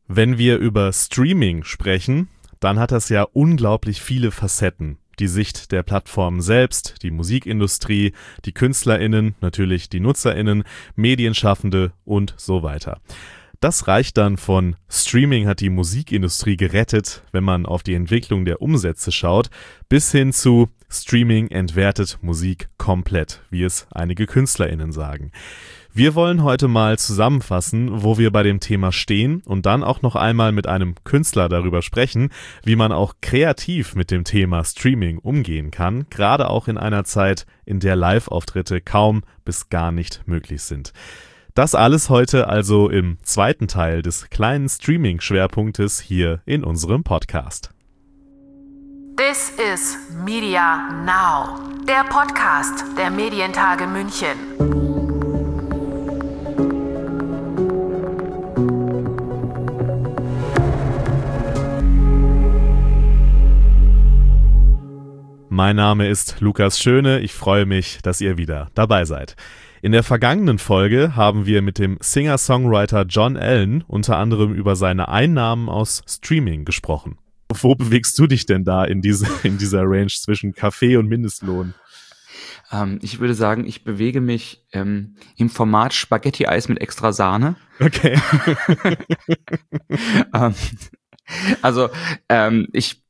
Wenn wir über Streaming sprechen, dann hat das ja unglaublich viele Facetten. Die Sicht der Plattformen selbst, die Musikindustrie, die KünstlerInnen, natürlich die NutzerInnen, Medienschaffende und so weiter. Das reicht dann von Streaming hat die Musikindustrie gerettet, wenn man auf die Entwicklung der Umsätze schaut, bis hin zu Streaming entwertet Musik komplett, wie es einige KünstlerInnen sagen. Wir wollen heute mal zusammenfassen, wo wir bei dem Thema stehen und dann auch noch einmal mit einem Künstler darüber sprechen, wie man auch kreativ mit dem Thema Streaming umgehen kann, gerade auch in einer Zeit, in der Live-Auftritte kaum bis gar nicht möglich sind. Das alles heute also im zweiten Teil des kleinen Streaming-Schwerpunktes hier in unserem Podcast. This is Media Now, der Podcast der Medientage München. Mein Name ist Lukas Schöne, ich freue mich, dass ihr wieder dabei seid. In der vergangenen Folge haben wir mit dem Singer-Songwriter John Allen unter anderem über seine Einnahmen aus Streaming gesprochen. Wo bewegst du dich denn da in dieser Range zwischen Kaffee und Mindestlohn? Ich würde sagen, ich bewege mich im Format Spaghetti-Eis mit extra Sahne. Okay. Ich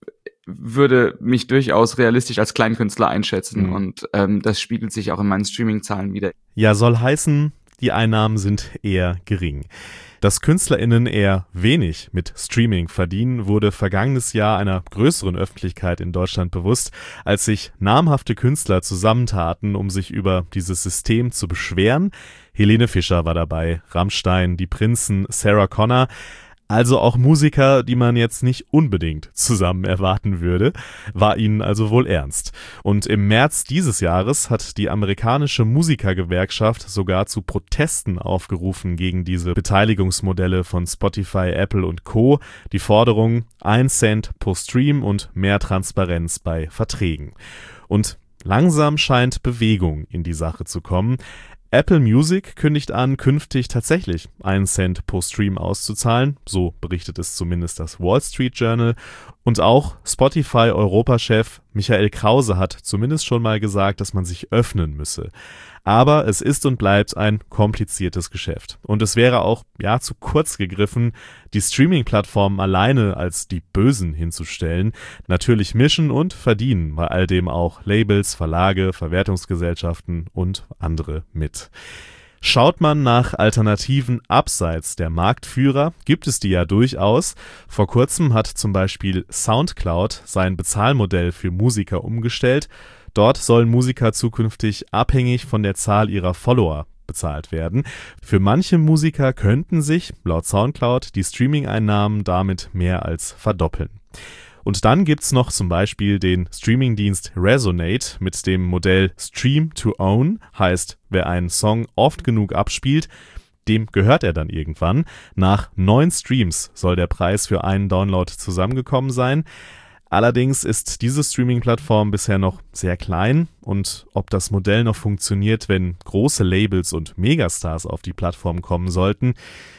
würde mich durchaus realistisch als Kleinkünstler einschätzen und das spiegelt sich auch in meinen Streaming-Zahlen wieder. Ja, soll heißen, die Einnahmen sind eher gering. Dass KünstlerInnen eher wenig mit Streaming verdienen, wurde vergangenes Jahr einer größeren Öffentlichkeit in Deutschland bewusst, als sich namhafte Künstler zusammentaten, um sich über dieses System zu beschweren. Helene Fischer war dabei, Rammstein, die Prinzen, Sarah Connor. Also auch Musiker, die man jetzt nicht unbedingt zusammen erwarten würde, war ihnen also wohl ernst. Und im März dieses Jahres hat die amerikanische Musikergewerkschaft sogar zu Protesten aufgerufen gegen diese Beteiligungsmodelle von Spotify, Apple und Co. Die Forderung 1 Cent pro Stream und mehr Transparenz bei Verträgen. Und langsam scheint Bewegung in die Sache zu kommen. Apple Music kündigt an, künftig tatsächlich 1 Cent pro Stream auszuzahlen, so berichtet es zumindest das Wall Street Journal. Und auch Spotify-Europachef Michael Krause hat zumindest schon mal gesagt, dass man sich öffnen müsse. Aber es ist und bleibt ein kompliziertes Geschäft. Und es wäre auch, zu kurz gegriffen, die Streaming-Plattformen alleine als die Bösen hinzustellen. Natürlich mischen und verdienen bei all dem auch Labels, Verlage, Verwertungsgesellschaften und andere mit. Schaut man nach Alternativen abseits der Marktführer, gibt es die ja durchaus. Vor kurzem hat zum Beispiel SoundCloud sein Bezahlmodell für Musiker umgestellt. Dort sollen Musiker zukünftig abhängig von der Zahl ihrer Follower bezahlt werden. Für manche Musiker könnten sich, laut SoundCloud, die Streaming-Einnahmen damit mehr als verdoppeln. Und dann gibt's noch zum Beispiel den Streamingdienst Resonate mit dem Modell Stream to Own, heißt, wer einen Song oft genug abspielt, dem gehört er dann irgendwann. Nach 9 Streams soll der Preis für einen Download zusammengekommen sein. Allerdings ist diese Streaming-Plattform bisher noch sehr klein und ob das Modell noch funktioniert, wenn große Labels und Megastars auf die Plattform kommen sollten,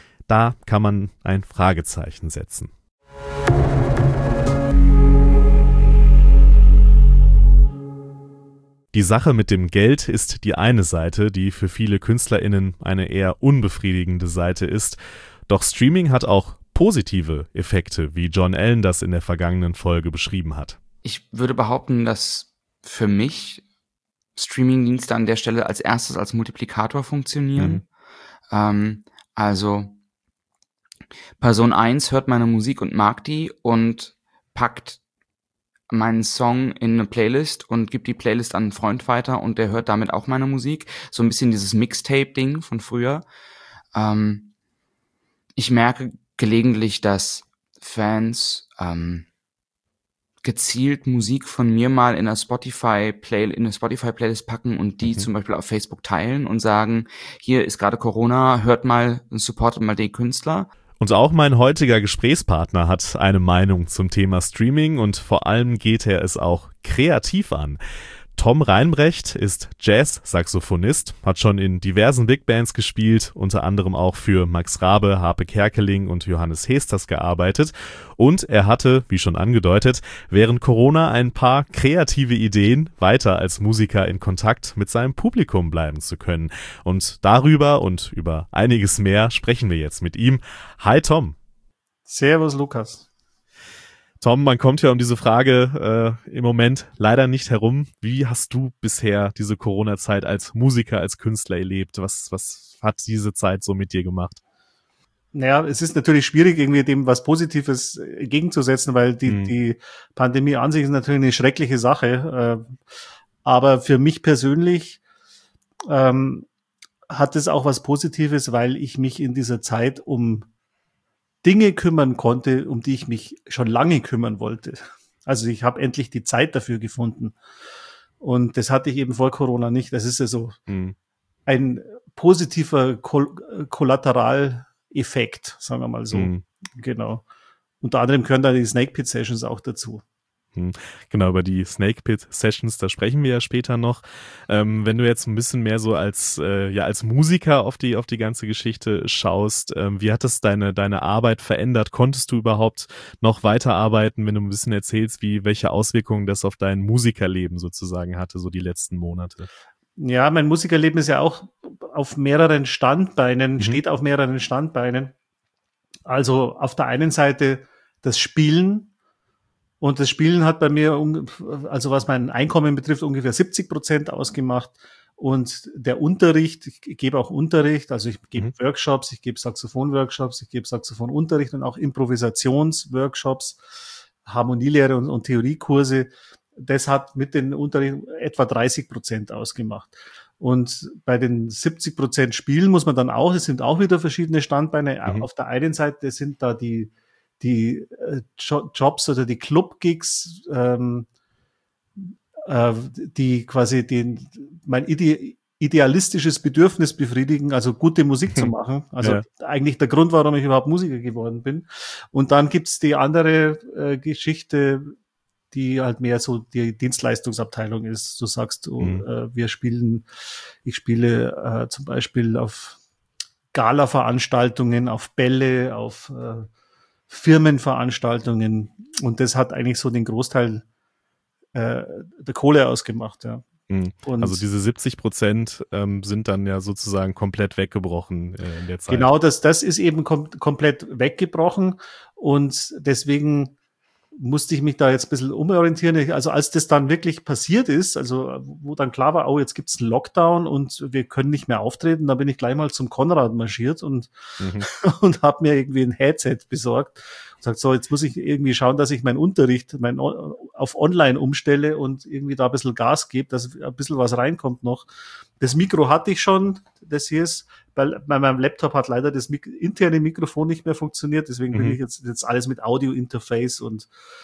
da kann man ein Fragezeichen setzen. Die Sache mit dem Geld ist die eine Seite, die für viele KünstlerInnen eine eher unbefriedigende Seite ist. Doch Streaming hat auch positive Effekte, wie John Allen das in der vergangenen Folge beschrieben hat. Ich würde behaupten, dass für mich Streamingdienste an der Stelle als erstes als Multiplikator funktionieren. Also Person 1 hört meine Musik und mag die und packt meinen Song in eine Playlist und gibt die Playlist an einen Freund weiter und der hört damit auch meine Musik. So ein bisschen dieses Mixtape-Ding von früher. Ich merke gelegentlich, dass Fans gezielt Musik von mir mal in eine Spotify-Playlist packen und die zum Beispiel auf Facebook teilen und sagen, hier ist gerade Corona, hört mal, supportet mal den Künstler. Und auch mein heutiger Gesprächspartner hat eine Meinung zum Thema Streaming und vor allem geht er es auch kreativ an. Tom Reinbrecht ist Jazz-Saxophonist, hat schon in diversen Big Bands gespielt, unter anderem auch für Max Rabe, Harpe Kerkeling und Johannes Hesters gearbeitet. Und er hatte, wie schon angedeutet, während Corona ein paar kreative Ideen, weiter als Musiker in Kontakt mit seinem Publikum bleiben zu können. Und darüber und über einiges mehr sprechen wir jetzt mit ihm. Hi Tom. Servus Lukas. Tom, man kommt ja um diese Frage im Moment leider nicht herum. Wie hast du bisher diese Corona-Zeit als Musiker, als Künstler erlebt? Was hat diese Zeit so mit dir gemacht? Naja, es ist natürlich schwierig, irgendwie dem was Positives entgegenzusetzen, weil die Pandemie an sich ist natürlich eine schreckliche Sache. Aber für mich persönlich hat es auch was Positives, weil ich mich in dieser Zeit um Dinge kümmern konnte, um die ich mich schon lange kümmern wollte. Also ich habe endlich die Zeit dafür gefunden. Und das hatte ich eben vor Corona nicht. Das ist ja so ein positiver Kollateraleffekt, sagen wir mal so. Genau. Unter anderem gehören da die Snake Pit Sessions auch dazu. Genau, über die Snake Pit Sessions, da sprechen wir ja später noch. Wenn du jetzt ein bisschen mehr so als Musiker auf die ganze Geschichte schaust, wie hat das deine Arbeit verändert? Konntest du überhaupt noch weiterarbeiten, wenn du ein bisschen erzählst, welche Auswirkungen das auf dein Musikerleben sozusagen hatte, so die letzten Monate? Ja, mein Musikerleben ist ja auch auf mehreren Standbeinen, steht auf mehreren Standbeinen. Also auf der einen Seite das Spielen. Und das Spielen hat bei mir, also was mein Einkommen betrifft, ungefähr 70% ausgemacht. Und der Unterricht, ich gebe auch Unterricht, also ich gebe Workshops, ich gebe Saxophon-Workshops, ich gebe Saxophonunterricht und auch Improvisationsworkshops, Harmonielehre und Theoriekurse. Das hat mit den Unterricht etwa 30% ausgemacht. Und bei den 70% Spielen muss man dann auch, es sind auch wieder verschiedene Standbeine. Auf der einen Seite sind da die Jobs oder die Club-Gigs, die quasi mein idealistisches Bedürfnis befriedigen, also gute Musik zu machen. Also eigentlich der Grund, warum ich überhaupt Musiker geworden bin. Und dann gibt's die andere Geschichte, die halt mehr so die Dienstleistungsabteilung ist. Du sagst, ich spiele zum Beispiel auf Gala-Veranstaltungen, auf Bälle, auf Firmenveranstaltungen, und das hat eigentlich so den Großteil der Kohle ausgemacht, ja. Und also diese 70% sind dann ja sozusagen komplett weggebrochen in der Zeit. Genau, das ist eben komplett weggebrochen, und deswegen musste ich mich da jetzt ein bisschen umorientieren. Also als das dann wirklich passiert ist, also wo dann klar war, oh, jetzt gibt's einen Lockdown und wir können nicht mehr auftreten, da bin ich gleich mal zum Konrad marschiert und habe mir irgendwie ein Headset besorgt und sagt, so, jetzt muss ich irgendwie schauen, dass ich meinen Unterricht auf online umstelle und irgendwie da ein bisschen Gas gebe, dass ein bisschen was reinkommt noch. Das Mikro hatte ich schon, das hier ist, weil bei meinem Laptop hat leider das interne Mikrofon nicht mehr funktioniert, deswegen bin ich jetzt alles mit Audio-Interface und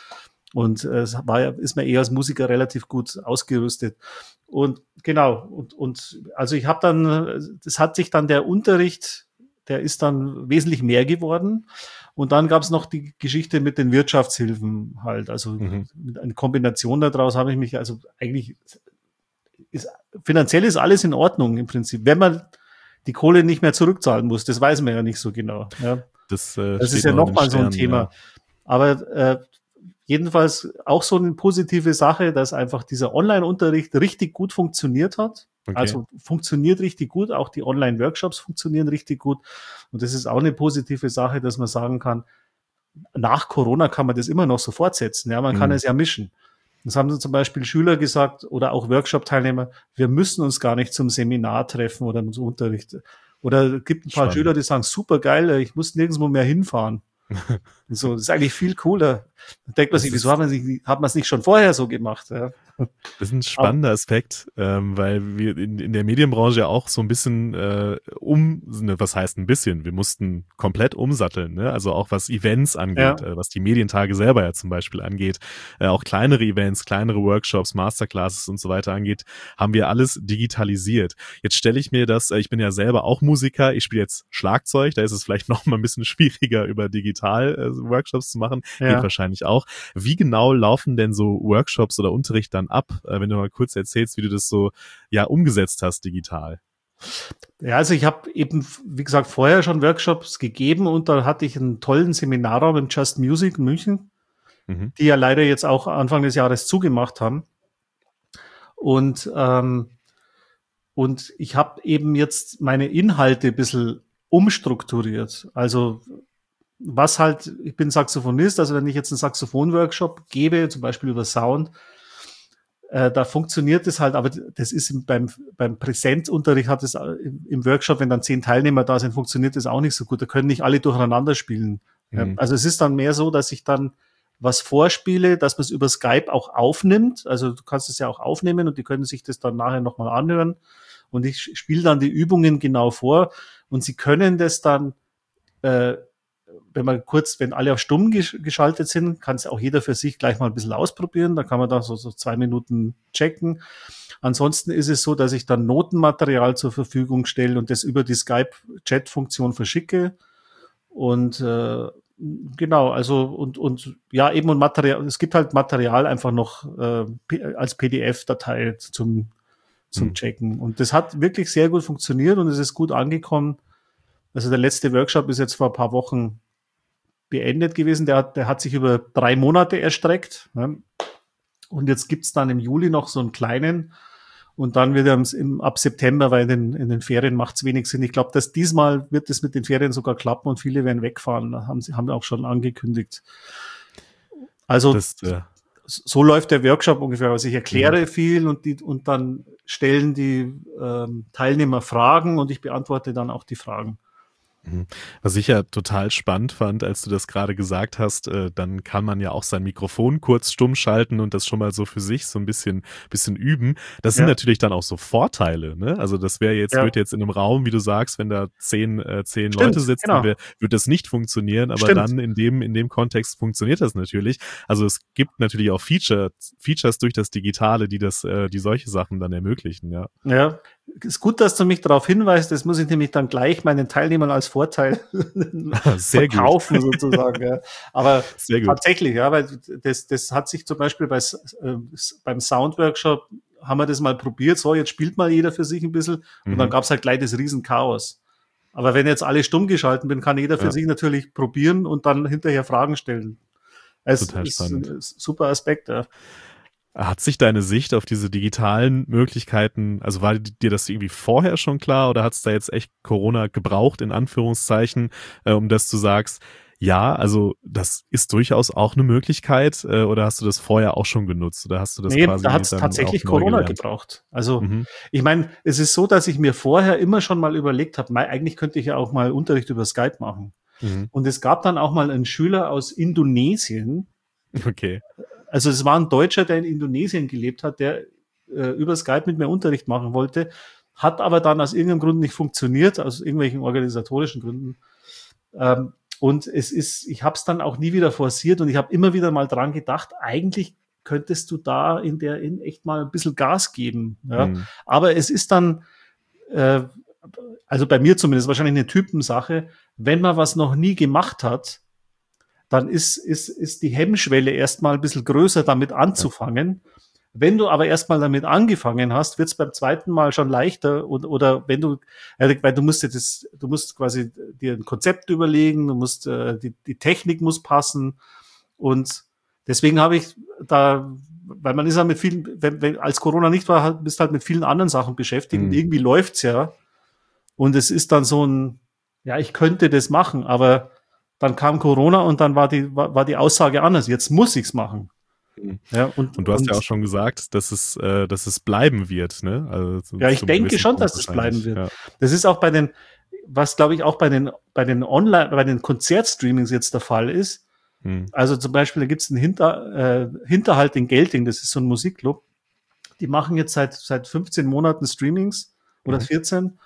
ist mir eher als Musiker relativ gut ausgerüstet. Und genau, und also ich habe dann, das hat sich dann der Unterricht, der ist dann wesentlich mehr geworden. Und dann gab es noch die Geschichte mit den Wirtschaftshilfen halt, also mit einer Kombination daraus habe ich mich, also eigentlich finanziell ist alles in Ordnung im Prinzip, wenn man die Kohle nicht mehr zurückzahlen muss. Das weiß man ja nicht so genau. Ja. Das ist ja nochmal so ein Thema. Ja. Aber jedenfalls auch so eine positive Sache, dass einfach dieser Online-Unterricht richtig gut funktioniert hat. Okay. Also funktioniert richtig gut. Auch die Online-Workshops funktionieren richtig gut. Und das ist auch eine positive Sache, dass man sagen kann, nach Corona kann man das immer noch so fortsetzen. Ja, man kann es ja mischen. Das haben zum Beispiel Schüler gesagt oder auch Workshop-Teilnehmer, wir müssen uns gar nicht zum Seminar treffen oder zum Unterricht. Oder es gibt ein paar Schüler, die sagen, super geil, ich muss nirgendwo mehr hinfahren. So, das ist eigentlich viel cooler. Da denkt man sich, wieso hat man es nicht schon vorher so gemacht? Ja. Das ist ein spannender Aspekt, weil wir in der Medienbranche ja auch so ein bisschen was heißt ein bisschen? Wir mussten komplett umsatteln, ne? Also auch was Events angeht, was die Medientage selber ja zum Beispiel angeht, auch kleinere Events, kleinere Workshops, Masterclasses und so weiter angeht, haben wir alles digitalisiert. Jetzt stelle ich mir ich bin ja selber auch Musiker, ich spiele jetzt Schlagzeug, da ist es vielleicht noch mal ein bisschen schwieriger, über digital Workshops zu machen, geht wahrscheinlich auch. Wie genau laufen denn so Workshops oder Unterricht dann dann ab, wenn du mal kurz erzählst, wie du das so umgesetzt hast digital? Ja, also ich habe eben, wie gesagt, vorher schon Workshops gegeben und da hatte ich einen tollen Seminarraum im Just Music in München, die ja leider jetzt auch Anfang des Jahres zugemacht haben. Und ich habe eben jetzt meine Inhalte ein bisschen umstrukturiert. Also ich bin Saxophonist, also wenn ich jetzt einen Saxophon-Workshop gebe, zum Beispiel über Sound, da funktioniert es halt, aber das ist beim Präsenzunterricht hat es im Workshop, wenn dann 10 Teilnehmer da sind, funktioniert das auch nicht so gut. Da können nicht alle durcheinander spielen. Also es ist dann mehr so, dass ich dann was vorspiele, dass man es über Skype auch aufnimmt. Also du kannst es ja auch aufnehmen und die können sich das dann nachher nochmal anhören. Und ich spiele dann die Übungen genau vor und sie können das dann, wenn alle auf stumm geschaltet sind, kann es auch jeder für sich gleich mal ein bisschen ausprobieren. Da kann man da so 2 Minuten checken. Ansonsten ist es so, dass ich dann Notenmaterial zur Verfügung stelle und das über die Skype-Chat-Funktion verschicke. Und genau, also und Material, es gibt halt Material einfach noch als PDF-Datei zum Checken. Und das hat wirklich sehr gut funktioniert und es ist gut angekommen. Also der letzte Workshop ist jetzt vor ein paar Wochen beendet gewesen. Der hat sich über 3 Monate erstreckt. Ne? Und jetzt gibt's dann im Juli noch so einen kleinen. Und dann wird ab September, weil in den Ferien macht's wenig Sinn. Ich glaube, dass diesmal wird es mit den Ferien sogar klappen und viele werden wegfahren. Haben auch schon angekündigt. Also so läuft der Workshop ungefähr. Also ich erkläre viel und dann stellen die Teilnehmer Fragen und ich beantworte dann auch die Fragen. Was ich ja total spannend fand, als du das gerade gesagt hast, dann kann man ja auch sein Mikrofon kurz stumm schalten und das schon mal so für sich so ein bisschen üben. Das sind natürlich dann auch so Vorteile, ne? Also das wird jetzt in einem Raum, wie du sagst, wenn da 10 Leute sitzen, genau. wird das nicht funktionieren, aber dann in dem Kontext funktioniert das natürlich. Also es gibt natürlich auch Features durch das Digitale, die solche Sachen dann ermöglichen, ja. Ja, ist gut, dass du mich darauf hinweist. Das muss ich nämlich dann gleich meinen Teilnehmern als Vorteil verkaufen, sozusagen. Ja. Aber tatsächlich, ja, weil das hat sich zum Beispiel beim Soundworkshop haben wir das mal probiert. So, jetzt spielt mal jeder für sich ein bisschen und dann gab es halt gleich das Riesenchaos. Aber wenn jetzt alle stumm geschalten bin, kann jeder für sich natürlich probieren und dann hinterher Fragen stellen. Es ist ein super Aspekt, ja. Hat sich deine Sicht auf diese digitalen Möglichkeiten, also war dir das irgendwie vorher schon klar oder hat es da jetzt echt Corona gebraucht, in Anführungszeichen, um dass du sagst, ja, also das ist durchaus auch eine Möglichkeit oder hast du das vorher auch schon genutzt oder hast du das quasi da hat es tatsächlich Corona gebraucht. Also ich meine, es ist so, dass ich mir vorher immer schon mal überlegt habe, eigentlich könnte ich ja auch mal Unterricht über Skype machen. Und es gab dann auch mal einen Schüler aus Indonesien. Okay. Also es war ein Deutscher, der in Indonesien gelebt hat, der über Skype mit mir Unterricht machen wollte, hat aber dann aus irgendeinem Grund nicht funktioniert, aus irgendwelchen organisatorischen Gründen. Und ich habe es dann auch nie wieder forciert und ich habe immer wieder mal dran gedacht, eigentlich könntest du da in echt mal ein bisschen Gas geben. Ja? Aber es ist dann, also bei mir zumindest wahrscheinlich eine Typensache, wenn man was noch nie gemacht hat, dann ist die Hemmschwelle erstmal ein bisschen größer, damit anzufangen. Ja. Wenn du aber erstmal damit angefangen hast, wird es beim zweiten Mal schon leichter oder weil du musst quasi dir ein Konzept überlegen, die Technik muss passen und deswegen habe ich da, weil man ist ja mit vielen, wenn als Corona nicht war, bist halt mit vielen anderen Sachen beschäftigt und irgendwie läuft's ja und es ist dann so ich könnte das machen, aber dann kam Corona und dann war die Aussage anders. Jetzt muss ich's machen. Ja, und du hast ja auch schon gesagt, dass es bleiben wird, ne? Also ja, ich denke schon, dass es bleiben wird. Ja. Das ist auch was glaube ich auch bei den Konzertstreamings jetzt der Fall ist. Also zum Beispiel, da gibt's einen Hinterhalt in Gelting, das ist so ein Musikclub. Die machen jetzt seit 15 Monaten Streamings oder 14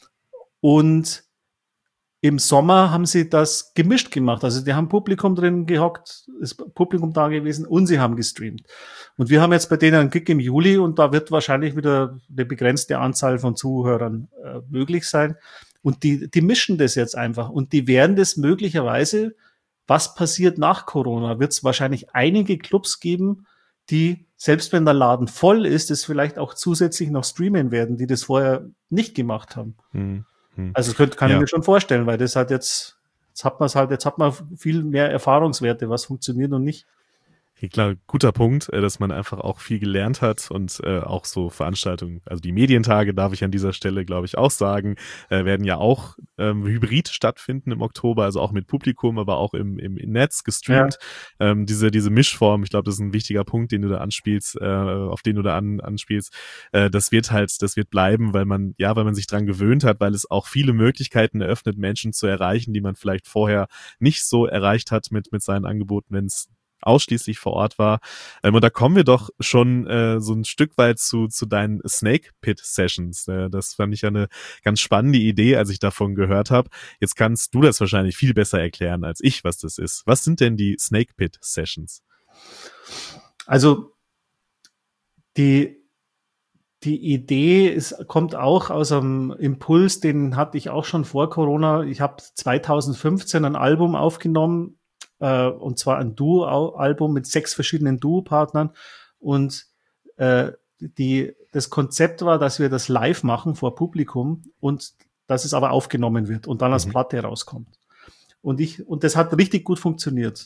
und im Sommer haben sie das gemischt gemacht. Also die haben Publikum drin gehockt, ist Publikum da gewesen und sie haben gestreamt. Und wir haben jetzt bei denen einen Gig im Juli und da wird wahrscheinlich wieder eine begrenzte Anzahl von Zuhörern möglich sein. Und die mischen das jetzt einfach. Und die werden das möglicherweise, was passiert nach Corona, wird es wahrscheinlich einige Clubs geben, die selbst wenn der Laden voll ist, das vielleicht auch zusätzlich noch streamen werden, die das vorher nicht gemacht haben. Also kann ich mir schon vorstellen, weil das halt jetzt hat man viel mehr Erfahrungswerte, was funktioniert und nicht. Klar, guter Punkt, dass man einfach auch viel gelernt hat und auch so Veranstaltungen, also die Medientage, darf ich an dieser Stelle, glaube ich, auch sagen, werden ja auch hybrid stattfinden im Oktober, also auch mit Publikum, aber auch im Netz gestreamt. Ja. Diese Mischform, ich glaube, das ist ein wichtiger Punkt, den du da anspielst, auf den du da anspielst. Das wird bleiben, weil man sich dran gewöhnt hat, weil es auch viele Möglichkeiten eröffnet, Menschen zu erreichen, die man vielleicht vorher nicht so erreicht hat mit seinen Angeboten, wenn es ausschließlich vor Ort war. Und da kommen wir doch schon so ein Stück weit zu deinen Snake Pit Sessions. Das fand ich ja eine ganz spannende Idee, als ich davon gehört habe. Jetzt kannst du das wahrscheinlich viel besser erklären als ich, was das ist. Was sind denn die Snake Pit Sessions? Also die Idee kommt auch aus einem Impuls, den hatte ich auch schon vor Corona. Ich habe 2015 ein Album aufgenommen, und zwar ein Duo-Album mit 6 verschiedenen Duo-Partnern. Und das Konzept war, dass wir das live machen vor Publikum und dass es aber aufgenommen wird und dann als Platte rauskommt. Und das hat richtig gut funktioniert.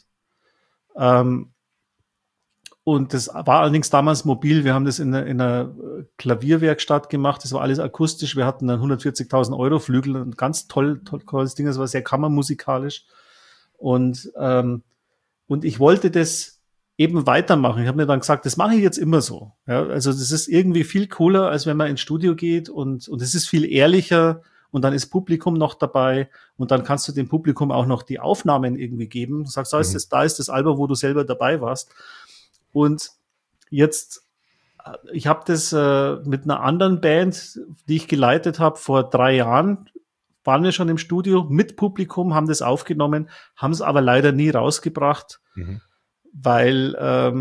Und das war allerdings damals mobil. Wir haben das in einer Klavierwerkstatt gemacht. Das war alles akustisch. Wir hatten einen 140.000 € Flügel, ein ganz tolles Ding. Das war sehr kammermusikalisch. Und ich wollte das eben weitermachen. Ich habe mir dann gesagt, das mache ich jetzt immer so. Ja, also das ist irgendwie viel cooler, als wenn man ins Studio geht und es ist viel ehrlicher und dann ist Publikum noch dabei und dann kannst du dem Publikum auch noch die Aufnahmen irgendwie geben. Du sagst, da ist das Album, wo du selber dabei warst. Und jetzt, ich habe das mit einer anderen Band, die ich geleitet habe, vor 3 Jahren, waren wir schon im Studio mit Publikum, haben das aufgenommen, haben es aber leider nie rausgebracht, weil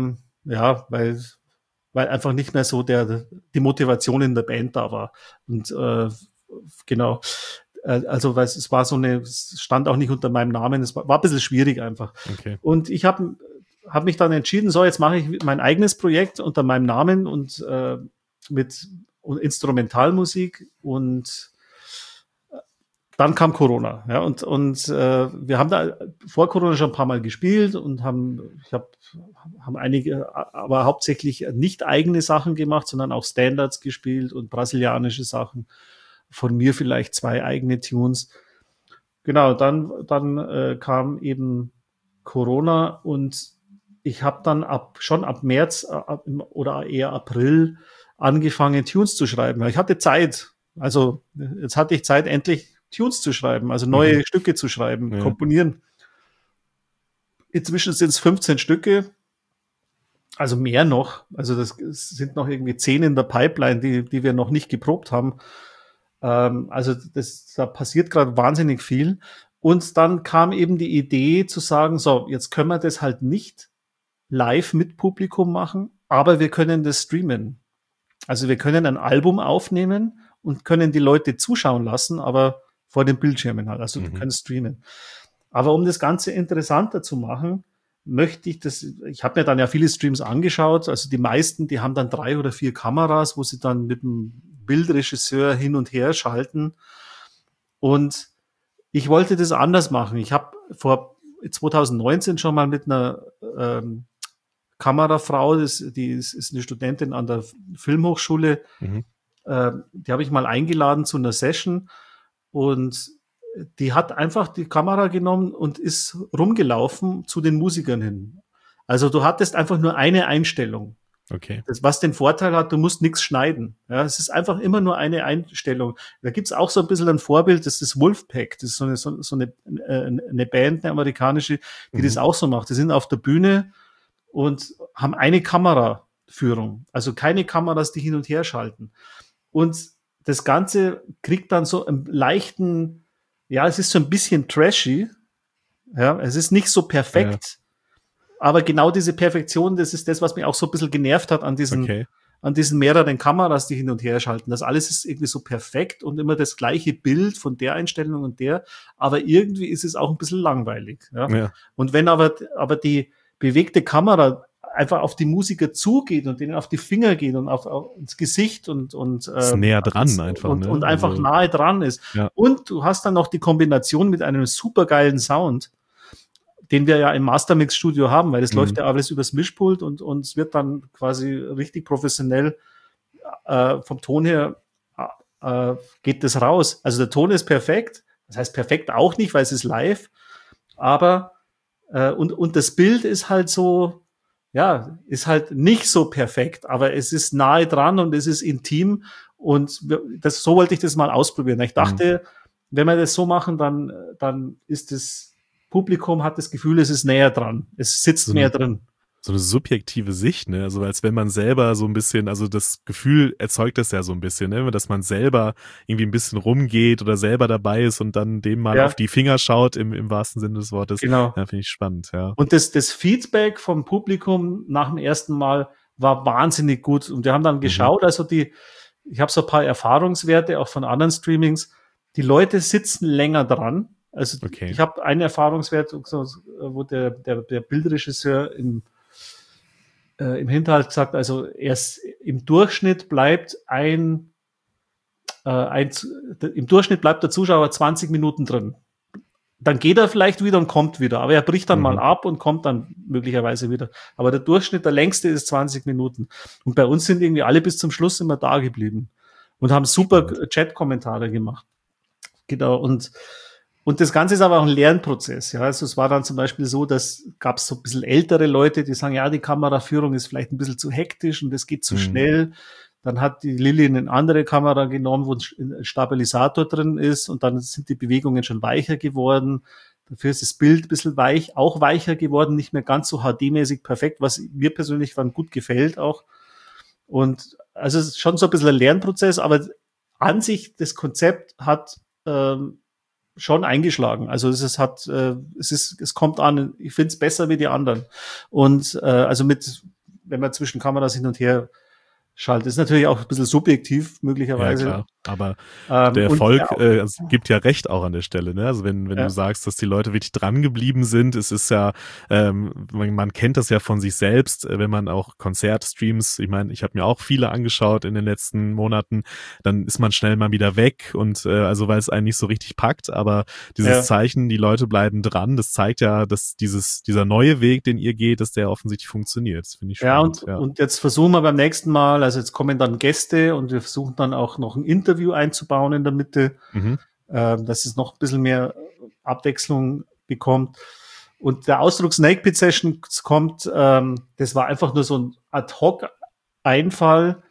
einfach nicht mehr so die Motivation in der Band da war. Und genau, also weil es war es stand auch nicht unter meinem Namen, es war ein bisschen schwierig einfach. Okay. Und ich habe mich dann entschieden, so jetzt mache ich mein eigenes Projekt unter meinem Namen und mit Instrumentalmusik und dann kam Corona, ja, und wir haben da vor Corona schon ein paar Mal gespielt und haben einige, aber hauptsächlich nicht eigene Sachen gemacht, sondern auch Standards gespielt und brasilianische Sachen. Von mir vielleicht 2 eigene Tunes. Genau, dann kam eben Corona und ich habe dann schon ab März oder eher April angefangen, Tunes zu schreiben. Ich hatte Zeit. Also jetzt hatte ich Zeit, endlich Tunes zu schreiben, also neue Stücke zu schreiben, komponieren. Inzwischen sind es 15 Stücke, also mehr noch. Also das sind noch irgendwie 10 in der Pipeline, die wir noch nicht geprobt haben. Also da passiert gerade wahnsinnig viel. Und dann kam eben die Idee zu sagen, so, jetzt können wir das halt nicht live mit Publikum machen, aber wir können das streamen. Also wir können ein Album aufnehmen und können die Leute zuschauen lassen, aber vor den Bildschirmen halt. Also wir können streamen. Aber um das Ganze interessanter zu machen, ich habe mir dann ja viele Streams angeschaut, also die meisten, die haben dann 3 oder 4 Kameras, wo sie dann mit dem Bildregisseur hin und her schalten. Und ich wollte das anders machen. Ich habe vor 2019 schon mal mit einer Kamerafrau, die ist eine Studentin an der Filmhochschule, die habe ich mal eingeladen zu einer Session und die hat einfach die Kamera genommen und ist rumgelaufen zu den Musikern hin. Also du hattest einfach nur eine Einstellung. Okay. Was den Vorteil hat, du musst nichts schneiden. Ja, es ist einfach immer nur eine Einstellung. Da gibt's auch so ein bisschen ein Vorbild, das ist Wolfpack. Das ist so eine Band, eine amerikanische, die das auch so macht. Die sind auf der Bühne und haben eine Kameraführung. Also keine Kameras, die hin und her schalten. Und das Ganze kriegt dann so einen leichten, es ist so ein bisschen trashy. Ja, es ist nicht so perfekt. Aber genau diese Perfektion, das ist das, was mich auch so ein bisschen genervt hat an diesen mehreren Kameras, die hin und her schalten. Das alles ist irgendwie so perfekt und immer das gleiche Bild von der Einstellung und der. Aber irgendwie ist es auch ein bisschen langweilig. Ja? Ja. Und wenn aber die bewegte Kamera einfach auf die Musiker zugeht und denen auf die Finger geht und auf ins Gesicht und ist näher dran einfach, ne? Und einfach also, nahe dran ist. Ja. Und du hast dann noch die Kombination mit einem supergeilen Sound, den wir ja im Mastermix-Studio haben, weil das läuft ja alles übers Mischpult und es wird dann quasi richtig professionell vom Ton her geht das raus. Also der Ton ist perfekt. Das heißt perfekt auch nicht, weil es ist live. Aber und das Bild ist halt so, ja, ist halt nicht so perfekt, aber es ist nahe dran und es ist intim und so wollte ich das mal ausprobieren. Ich dachte, wenn wir das so machen, dann ist das Publikum hat das Gefühl, es ist näher dran. Es sitzt mehr drin. So eine subjektive Sicht, ne? Also als wenn man selber so ein bisschen, also das Gefühl erzeugt das ja so ein bisschen, ne? Dass man selber irgendwie ein bisschen rumgeht oder selber dabei ist und dann dem mal auf die Finger schaut im wahrsten Sinne des Wortes. Genau. Ja, finde ich spannend, ja. Und das Feedback vom Publikum nach dem ersten Mal war wahnsinnig gut. Und wir haben dann geschaut, also ich habe so ein paar Erfahrungswerte auch von anderen Streamings. Die Leute sitzen länger dran. Also ich habe einen Erfahrungswert, wo der Bildregisseur im Hinterhalt gesagt, also erst im Durchschnitt bleibt im Durchschnitt bleibt der Zuschauer 20 Minuten drin. Dann geht er vielleicht wieder und kommt wieder, aber er bricht dann mal ab und kommt dann möglicherweise wieder. Aber der Durchschnitt, der längste ist 20 Minuten. Und bei uns sind irgendwie alle bis zum Schluss immer da geblieben und haben super Chat-Kommentare gemacht. Genau. Und das Ganze ist aber auch ein Lernprozess. Ja, also es war dann zum Beispiel so, dass gab es so ein bisschen ältere Leute, die sagen, ja, die Kameraführung ist vielleicht ein bisschen zu hektisch und es geht zu schnell. Dann hat die Lilly eine andere Kamera genommen, wo ein Stabilisator drin ist und dann sind die Bewegungen schon weicher geworden. Dafür ist das Bild ein bisschen auch weicher geworden, nicht mehr ganz so HD-mäßig perfekt, was mir persönlich dann gut gefällt auch. Und also es ist schon so ein bisschen ein Lernprozess, aber an sich das Konzept hat schon eingeschlagen. Also es kommt an, ich finde es besser wie die anderen. Und also wenn man zwischen Kameras hin und her schaltet, ist natürlich auch ein bisschen subjektiv möglicherweise. Ja, klar. Aber der Erfolg gibt ja recht auch an der Stelle, ne? Also wenn du sagst, dass die Leute wirklich dran geblieben sind, es ist ja, man kennt das ja von sich selbst, wenn man auch Konzertstreams, ich meine, ich habe mir auch viele angeschaut in den letzten Monaten, dann ist man schnell mal wieder weg und also weil es einen nicht so richtig packt, aber dieses Zeichen, die Leute bleiben dran, das zeigt ja, dass dieser neue Weg, den ihr geht, dass der offensientlich funktioniert. Das finde ich spannend. Und jetzt versuchen wir beim nächsten Mal, also jetzt kommen dann Gäste und wir versuchen dann auch noch ein Interview einzubauen in der Mitte, dass es noch ein bisschen mehr Abwechslung bekommt. Und der Ausdruck Snake Pit Sessions kommt, das war einfach nur so ein Ad-Hoc-Einfall.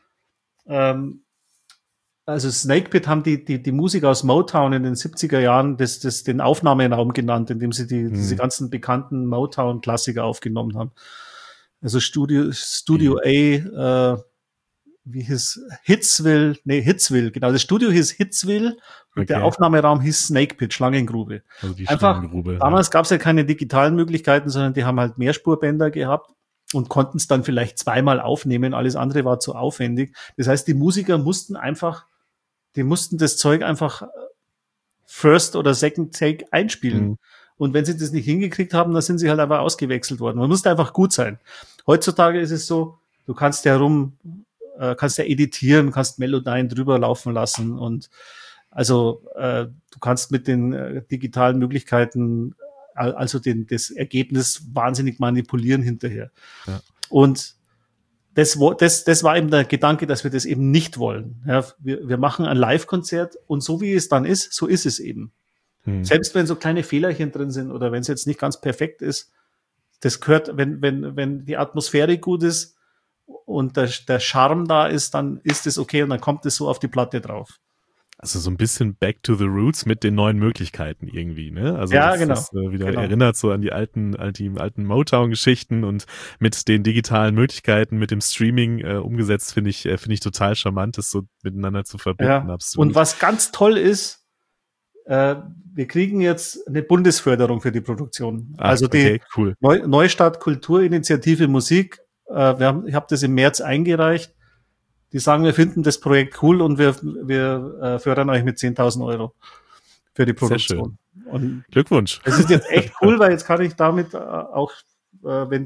Also Snake Pit haben die Musiker aus Motown in den 70er Jahren den Aufnahmeraum genannt, in dem sie diese ganzen bekannten Motown-Klassiker aufgenommen haben. Also Studio A, wie hieß Hitsville, genau. Das Studio hieß Hitsville und der Aufnahmeraum hieß Snake Pit, Schlangengrube. Also die Schlangengrube. Damals gab es ja keine digitalen Möglichkeiten, sondern die haben halt Mehrspurbänder gehabt und konnten es dann vielleicht zweimal aufnehmen. Alles andere war zu aufwendig. Das heißt, die Musiker mussten das Zeug einfach First oder Second Take einspielen. Und wenn sie das nicht hingekriegt haben, dann sind sie halt einfach ausgewechselt worden. Man musste einfach gut sein. Heutzutage ist es so, du kannst ja editieren, kannst Melodyne drüber laufen lassen und also du kannst mit den digitalen Möglichkeiten also das Ergebnis wahnsinnig manipulieren hinterher. Ja. Und das war eben der Gedanke, dass wir das eben nicht wollen. Ja, wir machen ein Live-Konzert und so wie es dann ist, so ist es eben. Selbst wenn so kleine Fehlerchen drin sind oder wenn es jetzt nicht ganz perfekt ist, das gehört, wenn die Atmosphäre gut ist und der Charme da ist, dann ist es okay und dann kommt es so auf die Platte drauf. Also so ein bisschen back to the roots mit den neuen Möglichkeiten irgendwie, ne? Also ja, das wieder erinnert so an die alten Motown-Geschichten und mit den digitalen Möglichkeiten, mit dem Streaming umgesetzt, finde ich total charmant, das so miteinander zu verbinden. Ja. Absolut. Und was ganz toll ist, wir kriegen jetzt eine Bundesförderung für die Produktion. Also die Neustadt Kulturinitiative Musik. Ich habe das im März eingereicht. Die sagen, wir finden das Projekt cool und wir fördern euch mit 10.000 Euro für die Produktion. Sehr schön. Und Glückwunsch. Es ist jetzt echt cool, weil jetzt kann ich damit auch, wenn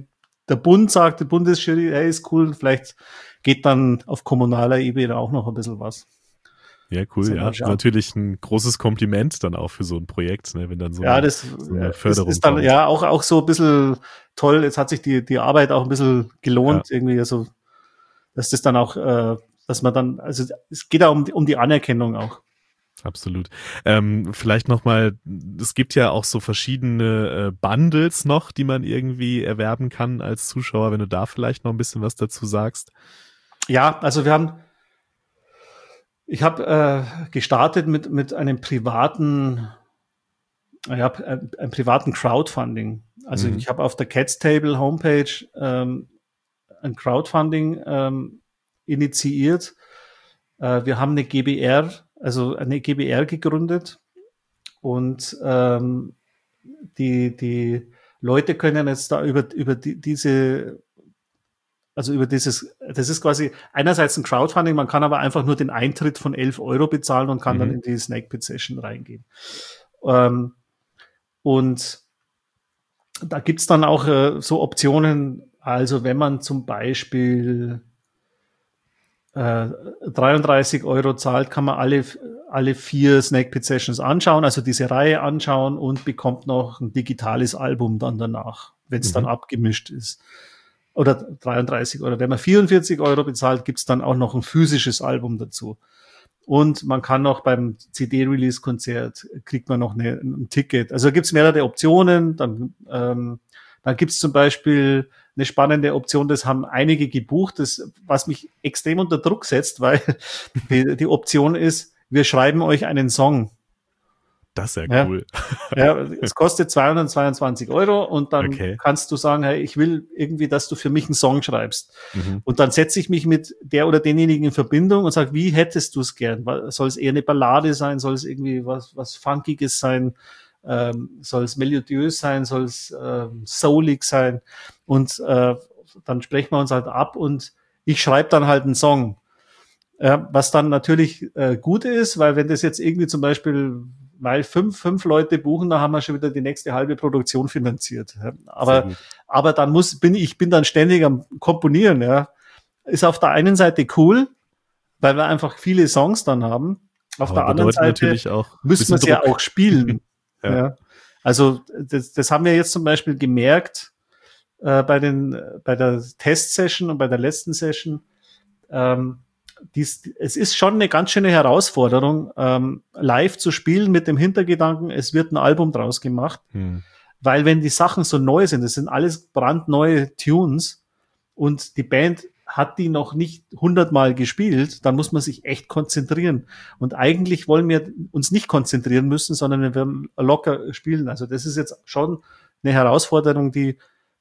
der Bund sagt, die Bundesjury, hey, ist cool, vielleicht geht dann auf kommunaler Ebene auch noch ein bisschen was. Ja, cool, ja. Natürlich ein großes Kompliment dann auch für so ein Projekt, ne, wenn dann so eine Förderung ist dann kommt. ja auch so ein bisschen toll. Jetzt hat sich die Arbeit auch ein bisschen gelohnt, irgendwie, also, dass das dann auch, dass man dann, also es geht ja um die Anerkennung auch. Absolut. Vielleicht nochmal, es gibt ja auch so verschiedene Bundles noch, die man irgendwie erwerben kann als Zuschauer, wenn du da vielleicht noch ein bisschen was dazu sagst. Ja, also ich habe gestartet mit einem privaten Crowdfunding. Also ich habe auf der Cats Table Homepage ein Crowdfunding initiiert. Wir haben eine GbR gegründet und die Leute können jetzt da über dieses, das ist quasi einerseits ein Crowdfunding, man kann aber einfach nur den Eintritt von 11 € bezahlen und kann dann in die Snake Pit Session reingehen. Und da gibt's dann auch so Optionen, also wenn man zum Beispiel 33 € zahlt, kann man alle 4 Snake Pit Sessions anschauen, also diese Reihe anschauen und bekommt noch ein digitales Album dann danach, wenn es dann abgemischt ist. Oder 33 €. Wenn man 44 € bezahlt, gibt's dann auch noch ein physisches Album dazu. Und man kann noch beim CD-Release-Konzert kriegt man noch ein Ticket. Also gibt's mehrere Optionen. Dann gibt's zum Beispiel eine spannende Option, das haben einige gebucht, was mich extrem unter Druck setzt, weil die Option ist, wir schreiben euch einen Song. Das ist ja cool. Ja, es kostet 222 € und dann kannst du sagen, hey, ich will irgendwie, dass du für mich einen Song schreibst. Und dann setze ich mich mit der oder denjenigen in Verbindung und sage, wie hättest du es gern? Soll es eher eine Ballade sein? Soll es irgendwie was Funkiges sein? Soll es melodiös sein? Soll es soulig sein? Und dann sprechen wir uns halt ab und ich schreibe dann halt einen Song. Was dann natürlich gut ist, weil wenn das jetzt irgendwie zum Beispiel weil fünf Leute buchen, da haben wir schon wieder die nächste halbe Produktion finanziert. Aber dann bin dann ständig am Komponieren, ja. Ist auf der einen Seite cool, weil wir einfach viele Songs dann haben. Auf der anderen Seite müssen wir es ja auch spielen. Ja. Also das haben wir jetzt zum Beispiel gemerkt bei der Test-Session und bei der letzten Session. Es ist schon eine ganz schöne Herausforderung, live zu spielen mit dem Hintergedanken, es wird ein Album draus gemacht. Weil wenn die Sachen so neu sind, das sind alles brandneue Tunes und die Band hat die noch nicht 100-mal gespielt, dann muss man sich echt konzentrieren. Und eigentlich wollen wir uns nicht konzentrieren müssen, sondern wir werden locker spielen. Also das ist jetzt schon eine Herausforderung, die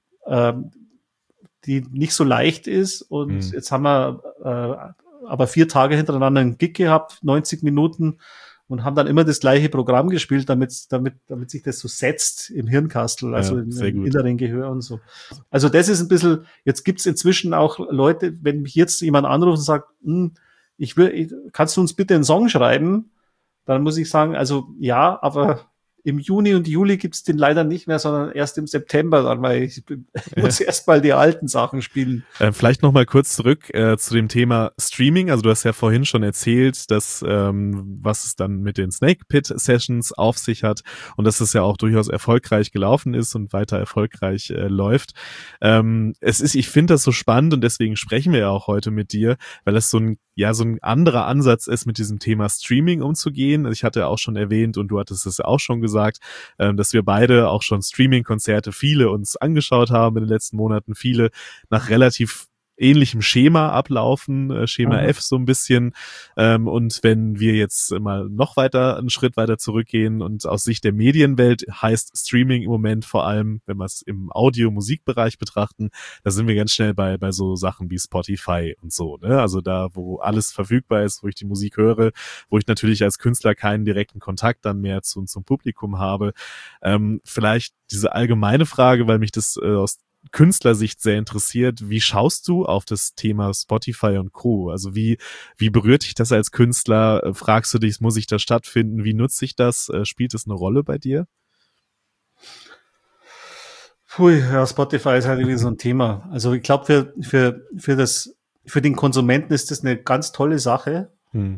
nicht so leicht ist. Und jetzt haben wir aber 4 Tage hintereinander einen Gig gehabt, 90 Minuten und haben dann immer das gleiche Programm gespielt, damit sich das so setzt im Hirnkastel, also im inneren Gehör und so. Also das ist ein bisschen, jetzt gibt's inzwischen auch Leute, wenn mich jetzt jemand anruft und sagt, kannst du uns bitte einen Song schreiben? Dann muss ich sagen, also ja, aber im Juni und Juli gibt's den leider nicht mehr, sondern erst im September dann, weil ich muss erst mal die alten Sachen spielen. Vielleicht noch mal kurz zurück zu dem Thema Streaming. Also du hast ja vorhin schon erzählt, dass was es dann mit den Snake Pit Sessions auf sich hat und dass es ja auch durchaus erfolgreich gelaufen ist und weiter erfolgreich läuft. Ich finde das so spannend und deswegen sprechen wir ja auch heute mit dir, weil es so ein anderer Ansatz ist, mit diesem Thema Streaming umzugehen. Also ich hatte auch schon erwähnt und du hattest es ja auch schon gesagt, dass wir beide auch schon Streaming-Konzerte viele uns angeschaut haben in den letzten Monaten, viele nach relativ ähnlichem Schema ablaufen, Schema F so ein bisschen. Und wenn wir jetzt mal noch einen Schritt weiter zurückgehen und aus Sicht der Medienwelt heißt Streaming im Moment vor allem, wenn wir es im Audio-Musikbereich betrachten, da sind wir ganz schnell bei so Sachen wie Spotify und so, ne? Also da, wo alles verfügbar ist, wo ich die Musik höre, wo ich natürlich als Künstler keinen direkten Kontakt dann mehr zum Publikum habe. Vielleicht diese allgemeine Frage, weil mich das aus Künstlersicht sehr interessiert. Wie schaust du auf das Thema Spotify und Co.? Also wie berührt dich das als Künstler? Fragst du dich, muss ich da stattfinden? Wie nutze ich das? Spielt es eine Rolle bei dir? Ja, Spotify ist halt irgendwie so ein Thema. Also ich glaube, für den Konsumenten ist das eine ganz tolle Sache.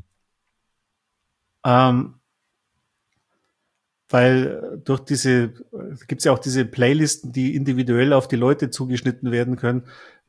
Weil gibt's ja auch diese Playlisten, die individuell auf die Leute zugeschnitten werden können.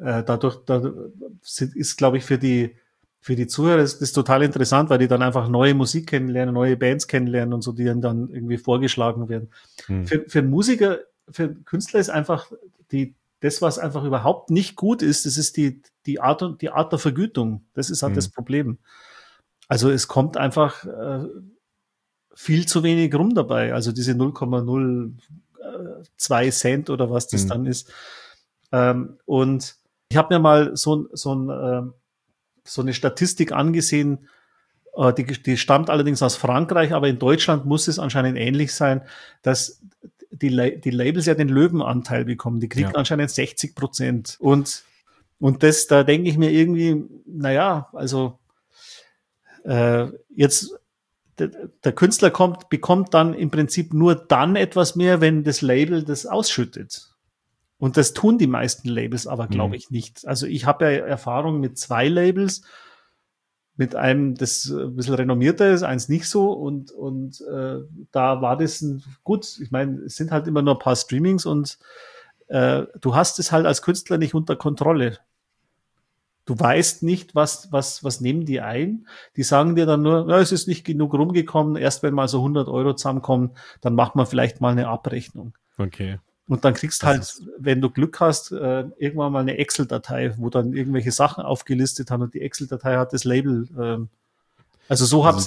Ist, glaube ich, für die Zuhörer ist das total interessant, weil die dann einfach neue Musik kennenlernen, neue Bands kennenlernen und so, die dann irgendwie vorgeschlagen werden. Für Musiker, für Künstler ist einfach das, was einfach überhaupt nicht gut ist, das ist die Art der Vergütung. Das ist halt das Problem. Also es kommt einfach viel zu wenig rum dabei. Also diese 0,02 Cent oder was das dann ist. Und ich habe mir mal so eine Statistik angesehen, die stammt allerdings aus Frankreich, aber in Deutschland muss es anscheinend ähnlich sein, dass die Labels ja den Löwenanteil bekommen. Die kriegen anscheinend 60%. Und da denke ich mir irgendwie, naja, also jetzt der Künstler bekommt dann im Prinzip nur dann etwas mehr, wenn das Label das ausschüttet. Und das tun die meisten Labels aber, glaube ich, nicht. Also ich habe ja Erfahrung mit 2 Labels, mit einem, das ein bisschen renommierter ist, eins nicht so. Und da war das gut. Ich meine, es sind halt immer nur ein paar Streamings und du hast es halt als Künstler nicht unter Kontrolle. Du weißt nicht, was nehmen die ein. Die sagen dir dann nur, es ist nicht genug rumgekommen. Erst wenn mal so 100 € zusammenkommen, dann macht man vielleicht mal eine Abrechnung. Okay. Und dann kriegst halt, wenn du Glück hast, irgendwann mal eine Excel-Datei, wo dann irgendwelche Sachen aufgelistet haben und die Excel-Datei hat das Label. Also so habe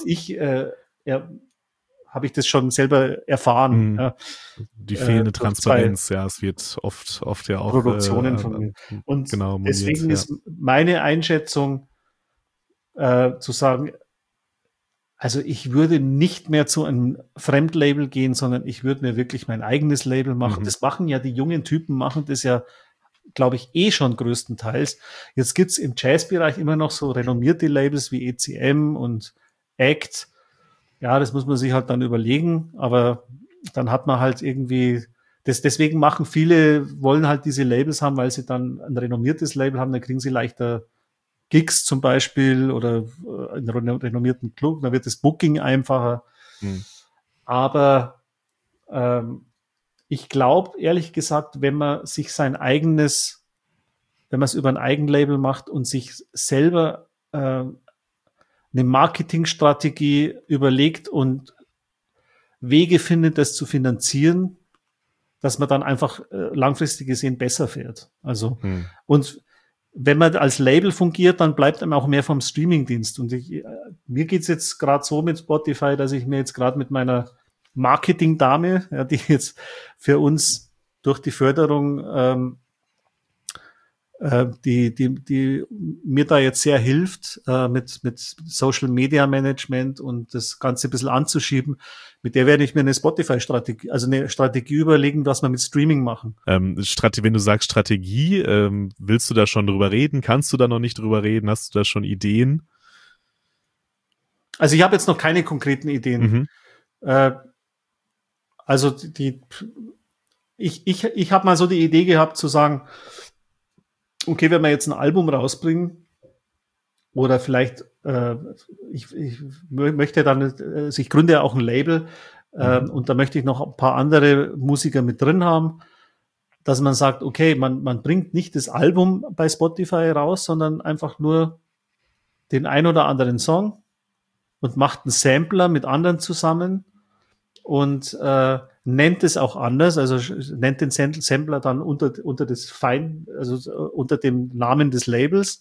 ich das schon selber erfahren. Ja. Die fehlende Transparenz, es wird oft ja auch Produktionen von mir. Und genau, deswegen ist meine Einschätzung zu sagen, also ich würde nicht mehr zu einem Fremdlabel gehen, sondern ich würde mir wirklich mein eigenes Label machen. Das machen ja die jungen Typen, machen das ja, glaube ich, schon größtenteils. Jetzt gibt's im Jazzbereich immer noch so renommierte Labels wie ECM und Act. Ja, das muss man sich halt dann überlegen, aber dann hat man halt irgendwie, deswegen wollen halt diese Labels haben, weil sie dann ein renommiertes Label haben, dann kriegen sie leichter Gigs zum Beispiel oder in einem renommierten Club, dann wird das Booking einfacher. Aber ich glaube, ehrlich gesagt, wenn man es über ein Eigenlabel macht und sich selber eine Marketingstrategie überlegt und Wege findet, das zu finanzieren, dass man dann einfach langfristig gesehen besser fährt. Also, und wenn man als Label fungiert, dann bleibt einem auch mehr vom Streamingdienst. Und mir geht's jetzt gerade so mit Spotify, dass ich mir jetzt gerade mit meiner Marketing-Dame, die jetzt für uns durch die Förderung die mir da jetzt sehr hilft, mit Social Media Management und das Ganze ein bisschen anzuschieben. Mit der werde ich mir eine Spotify-Strategie, also eine Strategie überlegen, was wir mit Streaming machen. Wenn du sagst Strategie, willst du da schon drüber reden? Kannst du da noch nicht drüber reden? Hast du da schon Ideen? Also ich habe jetzt noch keine konkreten Ideen. Also ich habe mal so die Idee gehabt zu sagen, okay, wenn wir jetzt ein Album rausbringen oder vielleicht, ich möchte dann, ich gründe ja auch ein Label und da möchte ich noch ein paar andere Musiker mit drin haben, dass man sagt, okay, man bringt nicht das Album bei Spotify raus, sondern einfach nur den ein oder anderen Song und macht einen Sampler mit anderen zusammen und nennt es auch anders, also nennt den Sampler dann unter dem Namen des Labels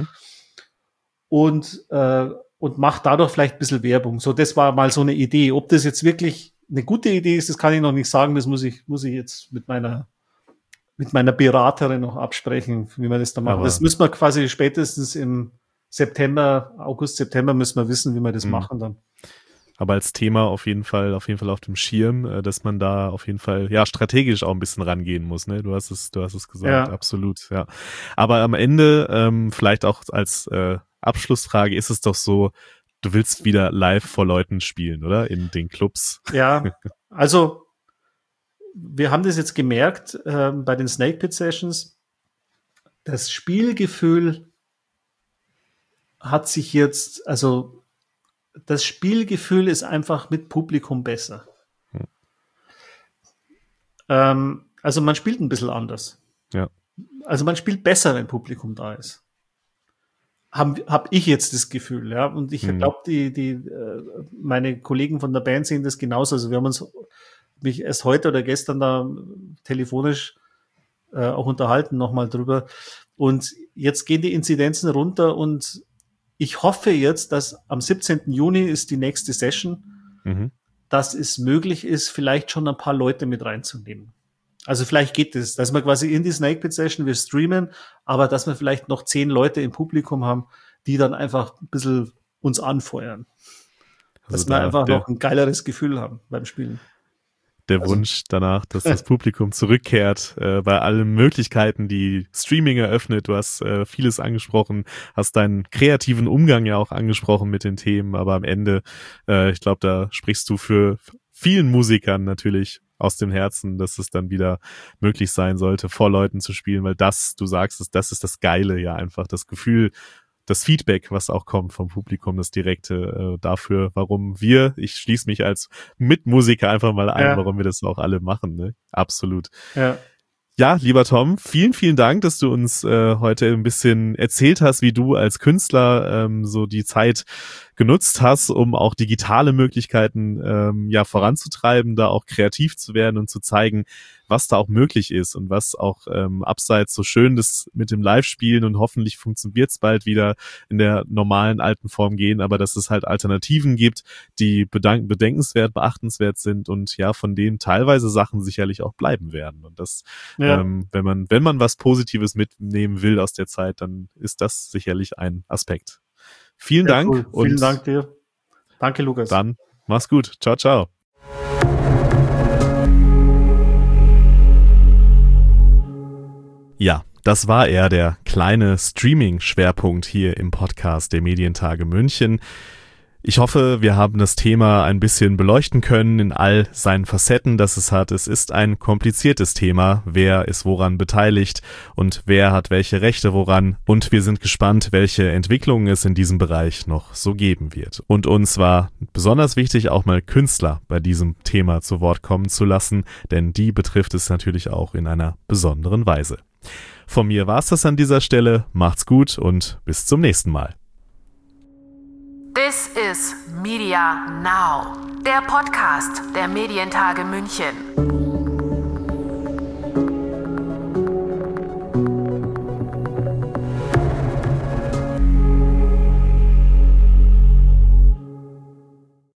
und macht dadurch vielleicht ein bisschen Werbung. So, das war mal so eine Idee. Ob das jetzt wirklich eine gute Idee ist, das kann ich noch nicht sagen. Das muss ich jetzt mit meiner Beraterin noch absprechen, wie man das da macht. Das müssen wir quasi spätestens im August, September müssen wir wissen, wie wir das machen dann. Aber als Thema auf jeden Fall auf dem Schirm, dass man da auf jeden Fall strategisch auch ein bisschen rangehen muss, ne? Du hast es gesagt, absolut, ja. Aber am Ende vielleicht auch als Abschlussfrage ist es doch so, du willst wieder live vor Leuten spielen, oder? In den Clubs. Ja, also wir haben das jetzt gemerkt bei den Snake Pit Sessions. Das Spielgefühl hat sich jetzt, also das Spielgefühl ist einfach mit Publikum besser. Also man spielt ein bisschen anders. Ja. Also man spielt besser, wenn Publikum da ist. Hab ich jetzt das Gefühl, ja. Und ich glaube, meine Kollegen von der Band sehen das genauso. Also wir haben mich erst heute oder gestern da telefonisch auch unterhalten nochmal drüber. Und jetzt gehen die Inzidenzen runter und ich hoffe jetzt, dass am 17. Juni ist die nächste Session, dass es möglich ist, vielleicht schon ein paar Leute mit reinzunehmen. Also vielleicht geht es, dass wir quasi in die Snake Pit Session, wir streamen, aber dass wir vielleicht noch 10 Leute im Publikum haben, die dann einfach ein bisschen uns anfeuern. Also dass wir einfach noch ein geileres Gefühl haben beim Spielen. Der Wunsch danach, dass das Publikum zurückkehrt, bei allen Möglichkeiten, die Streaming eröffnet. Du hast vieles angesprochen, hast deinen kreativen Umgang ja auch angesprochen mit den Themen, aber am Ende, ich glaube, da sprichst du für vielen Musikern natürlich aus dem Herzen, dass es dann wieder möglich sein sollte, vor Leuten zu spielen, weil das, du sagst es, das ist das Geile ja einfach, das Gefühl, das Feedback, was auch kommt vom Publikum, das Direkte dafür, warum ich schließe mich als Mitmusiker einfach mal ein, warum wir das auch alle machen, ne? Absolut. Ja, lieber Tom, vielen, vielen Dank, dass du uns heute ein bisschen erzählt hast, wie du als Künstler so die Zeit genutzt hast, um auch digitale Möglichkeiten voranzutreiben, da auch kreativ zu werden und zu zeigen, was da auch möglich ist und was auch abseits so schön das mit dem Live-Spielen und hoffentlich funktioniert es bald wieder in der normalen alten Form gehen, aber dass es halt Alternativen gibt, die bedenkenswert, beachtenswert sind und ja, von denen teilweise Sachen sicherlich auch bleiben werden. Und das, wenn man was Positives mitnehmen will aus der Zeit, dann ist das sicherlich ein Aspekt. Vielen Dank. Cool. Vielen Dank dir. Danke, Lukas. Dann mach's gut. Ciao, ciao. Ja, das war eher der kleine Streaming-Schwerpunkt hier im Podcast der Medientage München. Ich hoffe, wir haben das Thema ein bisschen beleuchten können in all seinen Facetten, das es hat. Es ist ein kompliziertes Thema. Wer ist woran beteiligt und wer hat welche Rechte woran? Und wir sind gespannt, welche Entwicklungen es in diesem Bereich noch so geben wird. Und uns war besonders wichtig, auch mal Künstler bei diesem Thema zu Wort kommen zu lassen, denn die betrifft es natürlich auch in einer besonderen Weise. Von mir war's das an dieser Stelle. Macht's gut und bis zum nächsten Mal. This is Media Now, der Podcast der Medientage München.